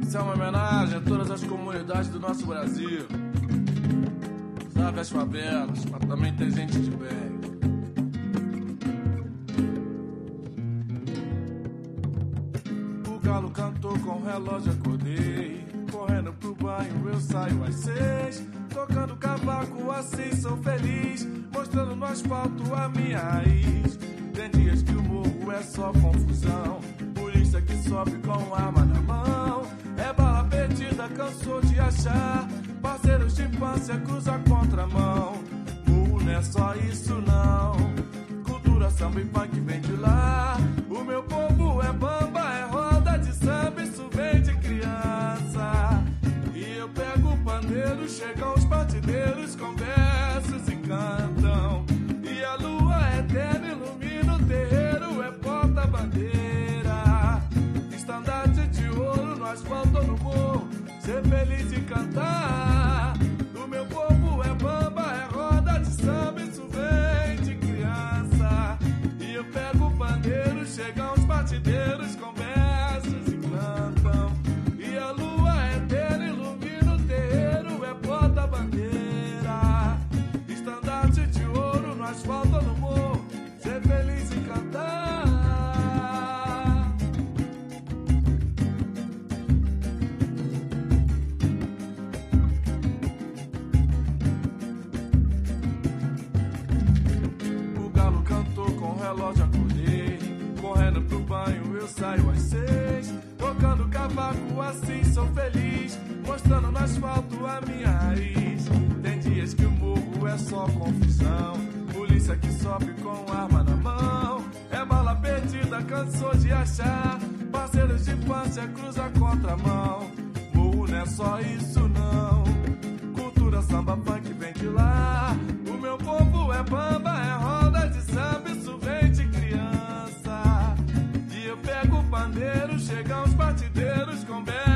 Essa é uma homenagem a todas as comunidades do nosso Brasil. Sabe, as favelas, mas também tem gente de bem. O galo cantou com o relógio, acordei. Correndo pro banho, eu saio às 6. Tocando cavaco, assim sou feliz. Mostrando no asfalto a minha raiz. Tem dias que o morro é só confusão. Polícia que sobe com arma na mão. É bala perdida, cansou de achar. Parceiros de infância cruza a contramão. Morro não é só isso não. Cultura, samba e funk vem de lá. O meu povo é bamba, é roda de samba. Isso vem de criança. E eu pego o pandeiro, chegam os batideiros com versos e cantam. E a lua eterna ilumina o terreiro, é porta-bandeira. Estandarte de ouro no asfalto ou no morro, ser feliz e cantar. Do meu povo é bamba, é roda de samba, isso vem de criança. E eu pego o pandeiro, chegam os batideiros com versos e cantam. E a lua eterna ilumina o terreiro, é porta-bandeira. Estandarte de ouro no asfalto ou no morro, ser feliz e cantar. Relógio, acordei. Correndo pro banho, eu saio às 6. Tocando cavaco, assim sou feliz. Mostrando no asfalto a minha raiz. Tem dias que o morro é só confusão. Polícia que sobe com arma na mão. É bala perdida, cansou de achar. Parceiros de infância cruza a contramão. Morro não é só isso não. Cultura, samba, funk vem de lá. O meu povo é bamba, é roda de samba. Isso vem de criança. E eu pego o pandeiro, chegam os batideiros com